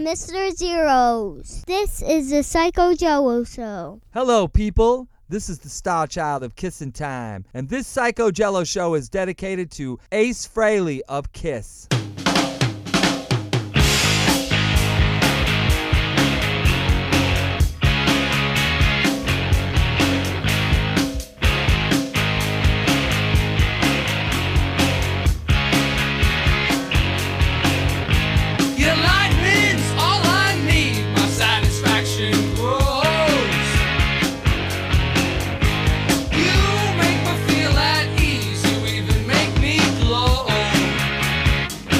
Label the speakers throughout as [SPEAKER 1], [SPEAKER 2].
[SPEAKER 1] Mr. Zeros. This is the Psycho Jello Show.
[SPEAKER 2] Hello, people. This is the star child of Kissin' Time, and this Psycho Jello Show is dedicated to Ace Frehley of Kiss.
[SPEAKER 3] You make me feel at ease, you even make me glow.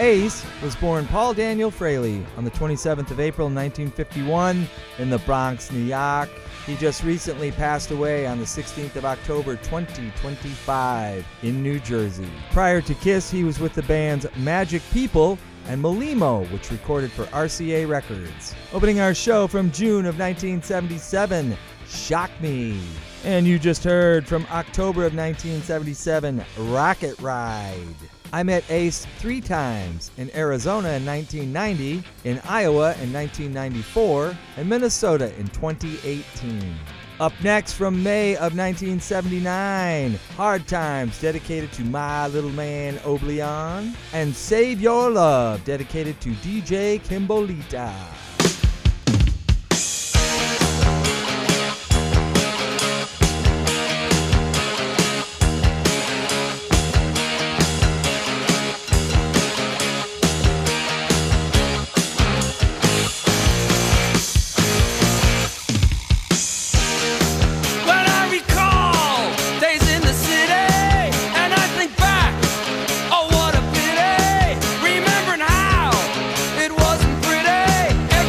[SPEAKER 2] Ace was born Paul Daniel Fraley on the 27th of April 1951 in the Bronx, New York. He just recently passed away on the 16th of October 2025 in New Jersey. Prior to Kiss, he was with the bands Magic People and Malimo, which recorded for RCA Records. Opening our show from June of 1977, Shock Me. And you just heard from October of 1977, Rocket Ride. I met Ace 3 times, in Arizona in 1990, in Iowa in 1994, and Minnesota in 2018. Up next from May of 1979, Hard Times, dedicated to My Little Man Oblion, and Save Your Love, dedicated to DJ Kimbolita.
[SPEAKER 3] Remembering how it wasn't pretty.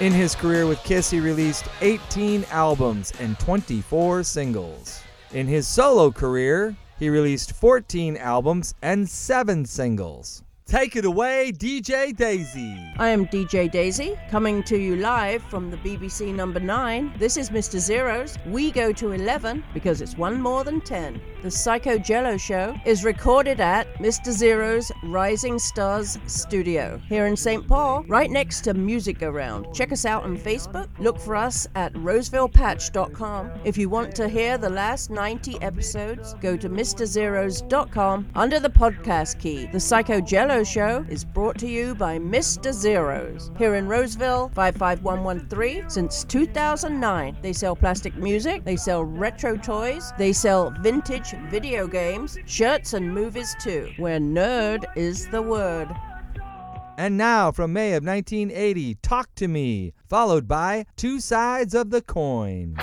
[SPEAKER 2] In his career with Kiss, he released 18 albums and 24 singles. In his solo career, he released 14 albums and 7 singles. Take it away, DJ Daisy.
[SPEAKER 3] I am DJ Daisy, coming to you live from the BBC number 9. This is Mr. Zero's. We go to 11 because it's one more than 10. The Psycho Jello Show is recorded at Mr. Zero's Rising Stars Studio here in St. Paul, right next to Music Around. Check us out on Facebook. Look for us at rosevillepatch.com. If you want to hear the last 90 episodes, go to mrzeros.com under the podcast key. The Psycho Jello Show is brought to you by Mr. Zeros here in Roseville, 55113 since 2009. They sell plastic music, they sell retro toys, they sell vintage video games, shirts, and movies too, where nerd is the word.
[SPEAKER 2] And now from May of 1980, Talk to Me, followed by Two Sides of the Coin.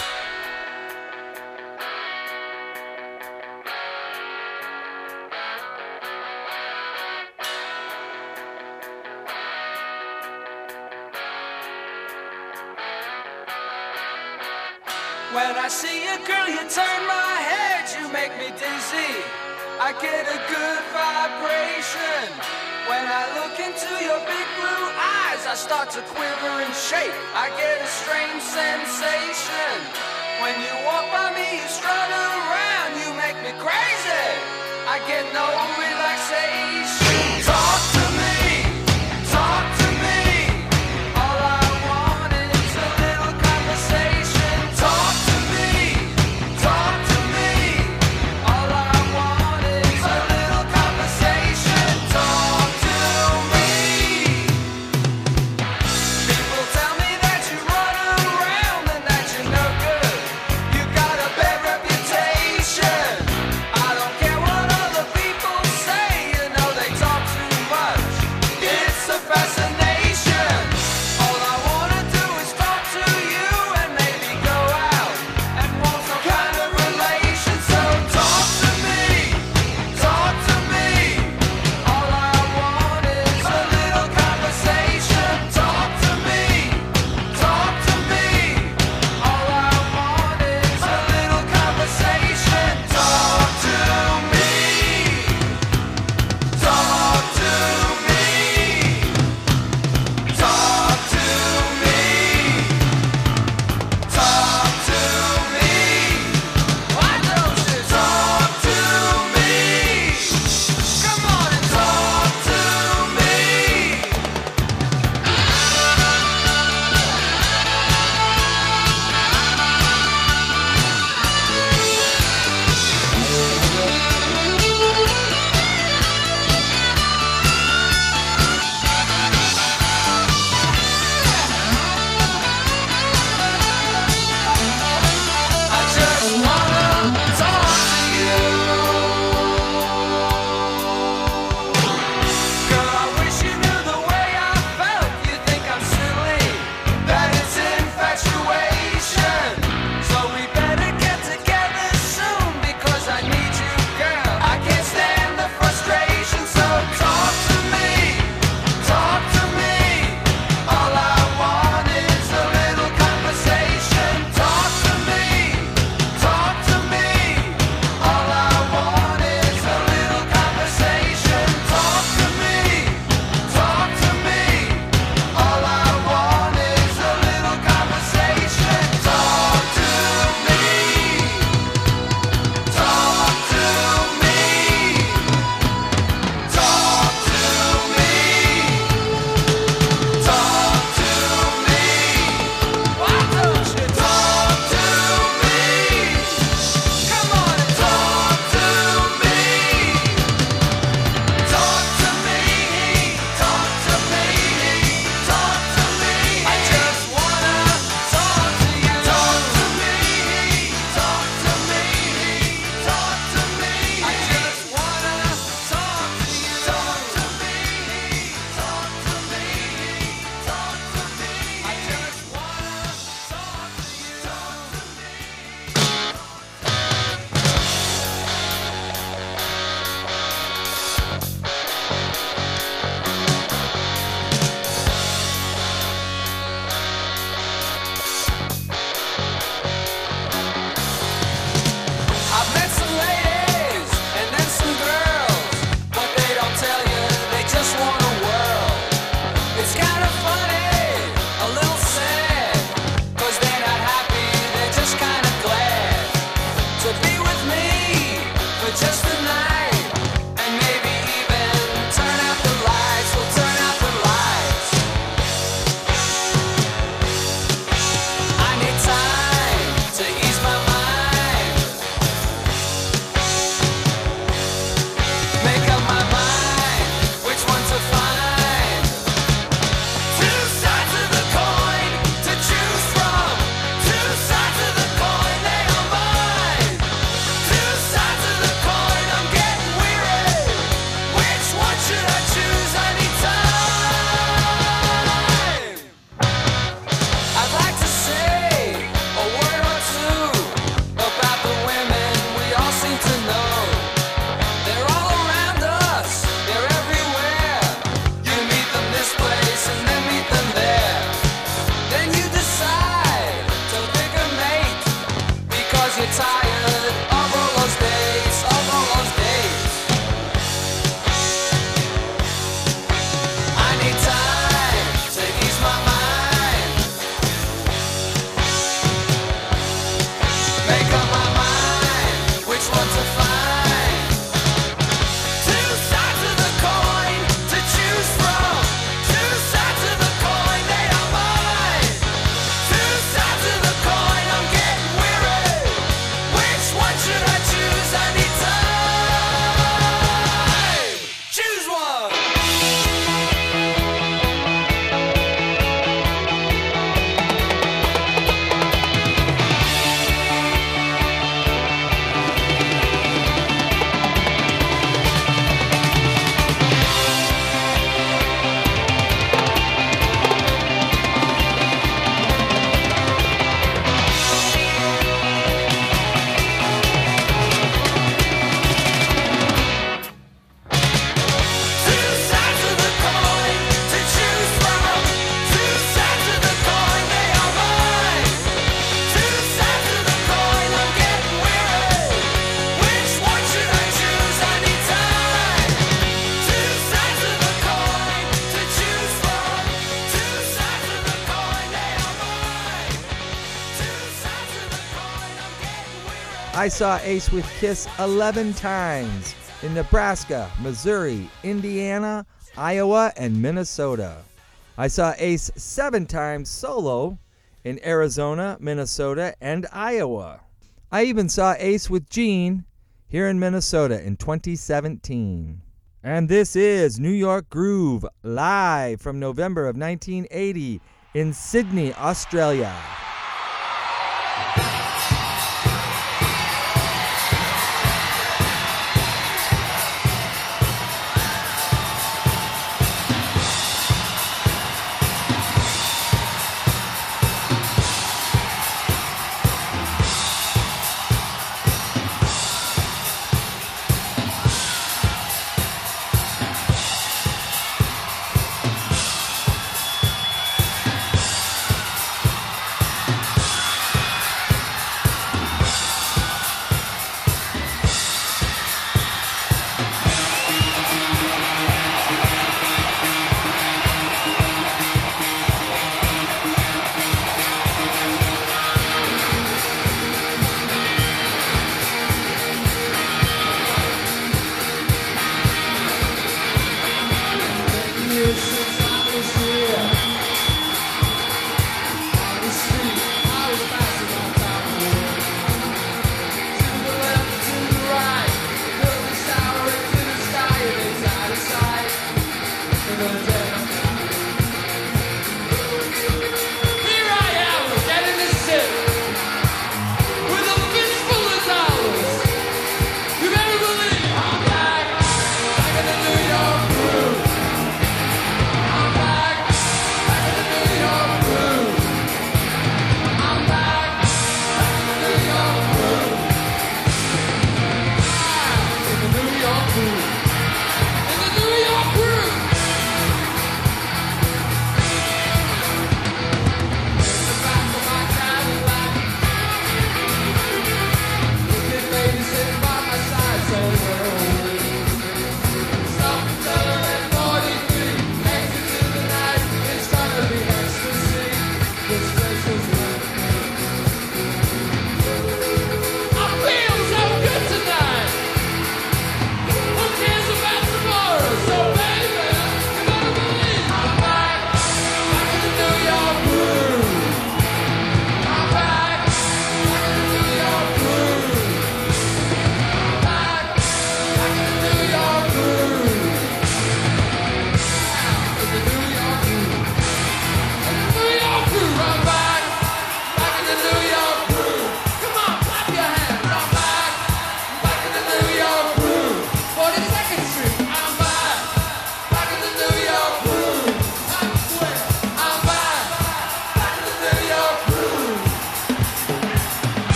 [SPEAKER 4] When I see you, girl, you turn my head, you make me dizzy. I get a good vibration. When I look into your big blue eyes, I start to quiver and shake. I get a strange sensation. When you walk by me, you strut around, you make me crazy. I get no relaxation. Talk to me, talk to me. All I want is a little conversation. Talk to me, talk to me. All I want is a little conversation. Talk to me. People tell me that you run around and that you're no good. You got a bad reputation. I don't care what other people say.
[SPEAKER 2] I saw Ace with Kiss 11 times in Nebraska, Missouri, Indiana, Iowa, and Minnesota. I saw Ace 7 times solo in Arizona, Minnesota, and Iowa. I even saw Ace with Gene here in Minnesota in 2017. And this is New York Groove, live from November of 1980 in Sydney, Australia.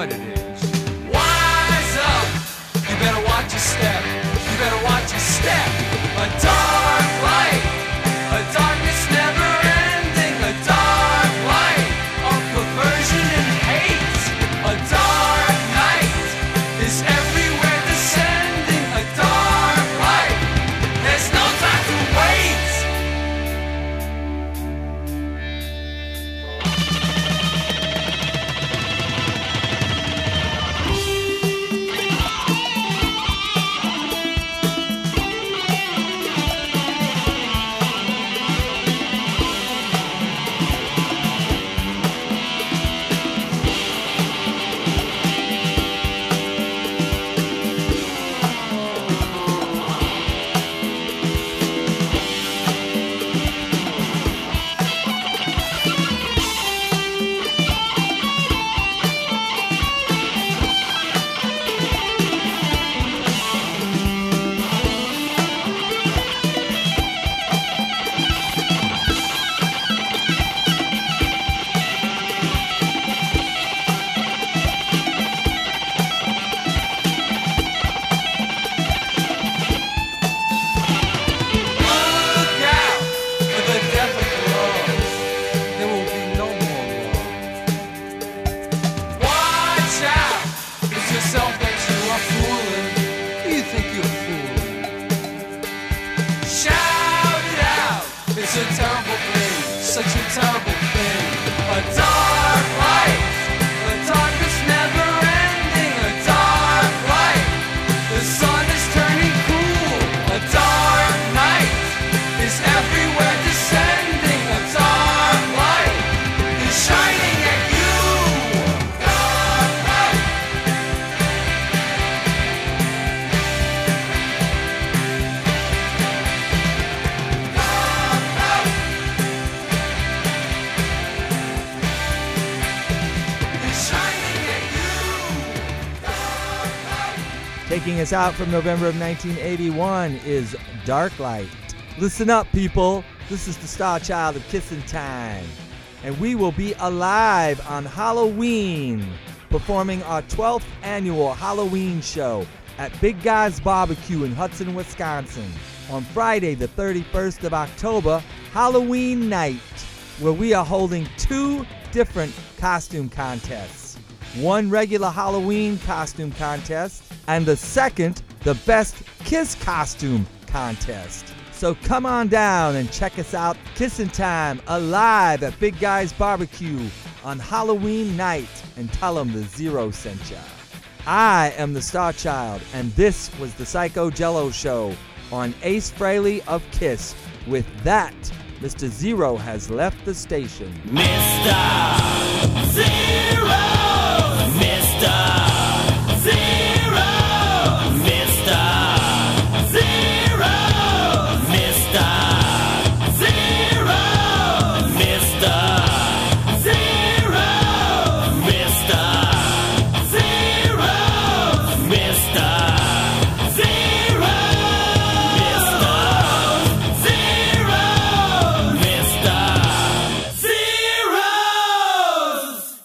[SPEAKER 4] what it is. Wise up, you better watch your step. You better watch your step. A dark light, a darkness never ending. A dark light of perversion and hate. A dark night is everywhere descending. A dark light, there's no time to wait. It's a terrible thing, such a terrible thing. A dark light, the darkness never ending. A dark light, the sun is turning cool. A dark night is everywhere descending. A dark light is shining at you. Dark light.
[SPEAKER 2] Taking us out from November of 1981 is Dark Light. Listen up, people. This is the Star Child of Kissin' Time. And we will be alive on Halloween, performing our 12th annual Halloween show at Big Guy's Barbecue in Hudson, Wisconsin. On Friday, the 31st of October, Halloween night, where we are holding 2 different costume contests. One regular Halloween costume contest, and the second, the best Kiss costume contest. So come on down and check us out, Kissin' Time, alive at Big Guy's Barbecue on Halloween night, and tell them the Zero sent ya. I am the Star Child, and this was the Psycho Jello Show on Ace Frehley of Kiss. With that, Mr. Zero has left the station.
[SPEAKER 5] Mr. Zero!